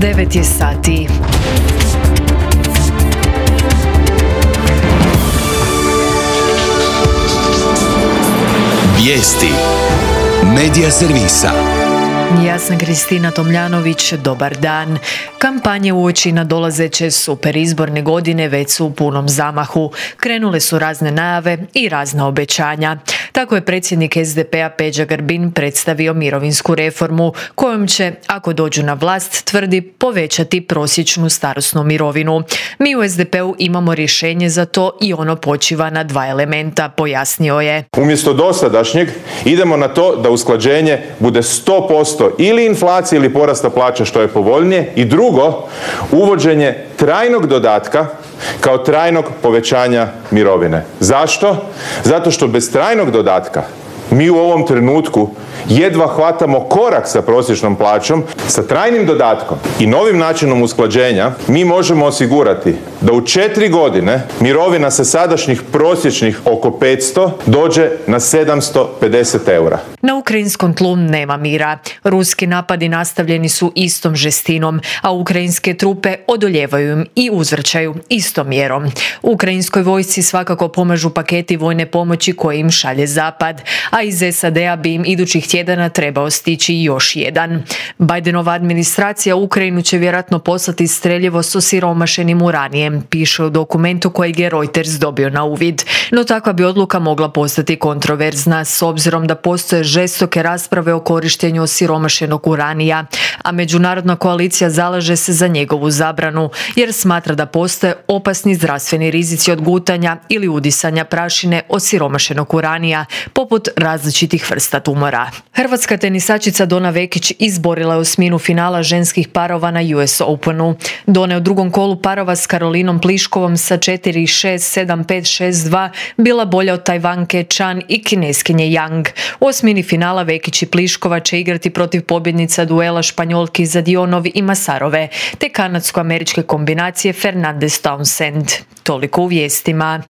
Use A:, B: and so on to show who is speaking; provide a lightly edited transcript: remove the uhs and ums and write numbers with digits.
A: 9 je sati.
B: Vijesti Medija servisa.
A: Ja sam Kristina Tomljanović, dobar dan. Kampanje uoči nadolazeće super izborne godine već su u punom zamahu. Krenule su razne najave i razna obećanja. Tako je predsjednik SDP-a Peđa Grbin predstavio mirovinsku reformu kojom će, ako dođu na vlast, tvrdi povećati prosječnu starosnu mirovinu. Mi u SDP-u imamo rješenje za to i ono počiva na dva elementa, pojasnio je.
C: Umjesto dosadašnjeg idemo na to da usklađenje bude 100% ili inflacije ili porasta plaća što je povoljnije i drugo, uvođenje trajnog dodatka kao trajnog povećanja mirovine. Zašto? Zato što bez trajnog dodatka mi u ovom trenutku jedva hvatamo korak sa prosječnom plaćom. Sa trajnim dodatkom i novim načinom usklađenja mi možemo osigurati da u 4 godine mirovina sa sadašnjih prosječnih oko 500 dođe na 750 eura.
A: Na ukrajinskom tlu nema mira. Ruski napadi nastavljeni su istom žestinom, a ukrajinske trupe odoljevaju im i uzvrćaju istom mjerom. Ukrajinskoj vojsci svakako pomažu paketi vojne pomoći koje im šalje Zapad, a iz SAD-a bi im idućih tjedana trebao stići još jedan. Bidenova administracija Ukrajinu će vjerojatno poslati streljivo s osiromašenim uranijem, piše u dokumentu kojeg je Reuters dobio na uvid. No takva bi odluka mogla postati kontroverzna s obzirom da postoje žestoke rasprave o korištenju osiromašenog uranija, a međunarodna koalicija zalaže se za njegovu zabranu jer smatra da postoje opasni zdravstveni rizici od gutanja ili udisanja prašine osiromašenog uranija, poput različitih vrsta tumora. Hrvatska tenisačica Dona Vekić izborila je osminu finala ženskih parova na US Openu. Dona je u drugom kolu parova s Karolinom Pliškovom sa 4-6, 7-5, 6-2 bila bolja od Tajvanke Chan i Kineskinje Yang. U osmini finala Vekić i Pliškova će igrati protiv pobjednica duela Španjolki Zadionov i Masarove, te kanadsko-američke kombinacije Fernandez Townsend. Toliko u vijestima.